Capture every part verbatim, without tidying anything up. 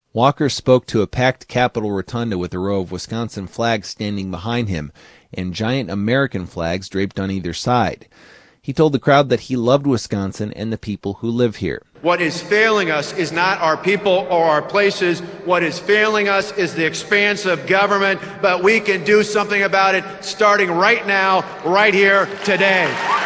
Walker spoke to a packed Capitol rotunda with a row of Wisconsin flags standing behind him and giant American flags draped on either side. He told the crowd that he loved Wisconsin and the people who live here. What is failing us is not our people or our places. What is failing us is the expanse of government, but we can do something about it starting right now, right here, today.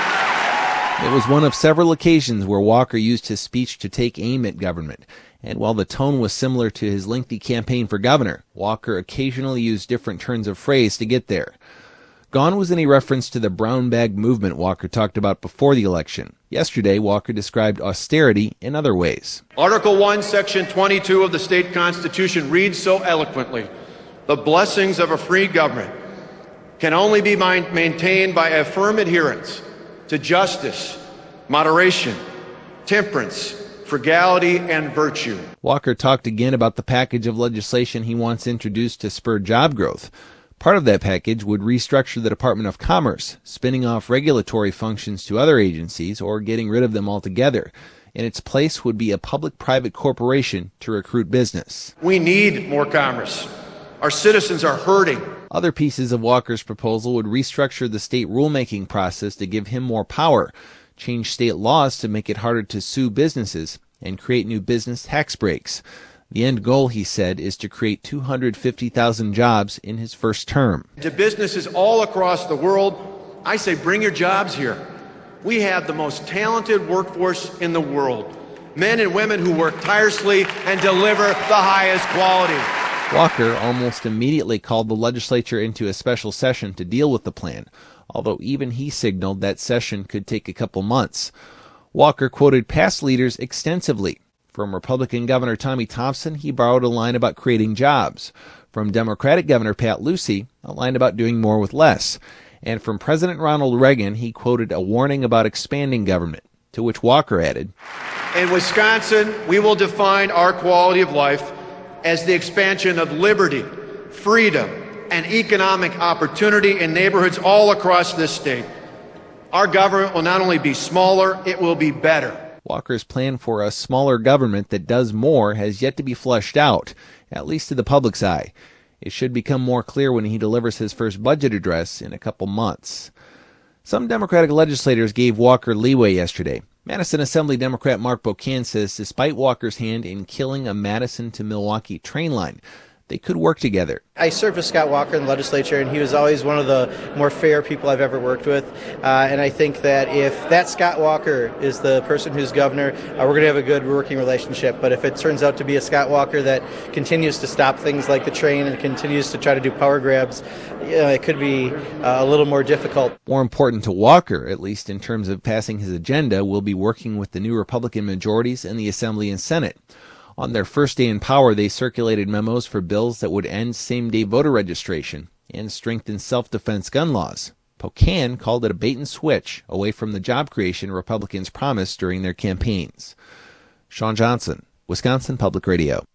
It was one of several occasions where Walker used his speech to take aim at government. And while the tone was similar to his lengthy campaign for governor, Walker occasionally used different turns of phrase to get there. Gone was any reference to the brown bag movement Walker talked about before the election. Yesterday, Walker described austerity in other ways. Article one, Section twenty-two of the state constitution reads so eloquently, "The blessings of a free government can only be maintained by a firm adherence to justice, moderation, temperance, frugality, and virtue." Walker talked again about the package of legislation he wants introduced to spur job growth. Part of that package would restructure the Department of Commerce, spinning off regulatory functions to other agencies or getting rid of them altogether. In its place would be a public-private corporation to recruit business. We need more commerce. Our citizens are hurting. Other pieces of Walker's proposal would restructure the state rulemaking process to give him more power, change state laws to make it harder to sue businesses, and create new business tax breaks. The end goal, he said, is to create two hundred fifty thousand jobs in his first term. To businesses all across the world, I say bring your jobs here. We have the most talented workforce in the world. Men and women who work tirelessly and deliver the highest quality. Walker almost immediately called the legislature into a special session to deal with the plan, although even he signaled that session could take a couple months. Walker quoted past leaders extensively. From Republican Governor Tommy Thompson, he borrowed a line about creating jobs. From Democratic Governor Pat Lucey, a line about doing more with less. And from President Ronald Reagan, he quoted a warning about expanding government, to which Walker added, "In Wisconsin, we will define our quality of life as the expansion of liberty, freedom, and economic opportunity in neighborhoods all across this state. Our government will not only be smaller, it will be better." Walker's plan for a smaller government that does more has yet to be fleshed out, at least to the public's eye. It should become more clear when he delivers his first budget address in a couple months. Some Democratic legislators gave Walker leeway yesterday. Madison Assembly Democrat Mark Bocan says despite Walker's hand in killing a Madison to Milwaukee train line, they could work together. I served with Scott Walker in the legislature, and he was always one of the more fair people I've ever worked with. Uh, and I think that if that Scott Walker is the person who's governor, uh, we're going to have a good working relationship. But if it turns out to be a Scott Walker that continues to stop things like the train and continues to try to do power grabs, you know, it could be uh, a little more difficult. More important to Walker, at least in terms of passing his agenda, will be working with the new Republican majorities in the Assembly and Senate. On their first day in power, they circulated memos for bills that would end same-day voter registration and strengthen self-defense gun laws. Bocan called it a bait-and-switch away from the job creation Republicans promised during their campaigns. Sean Johnson, Wisconsin Public Radio.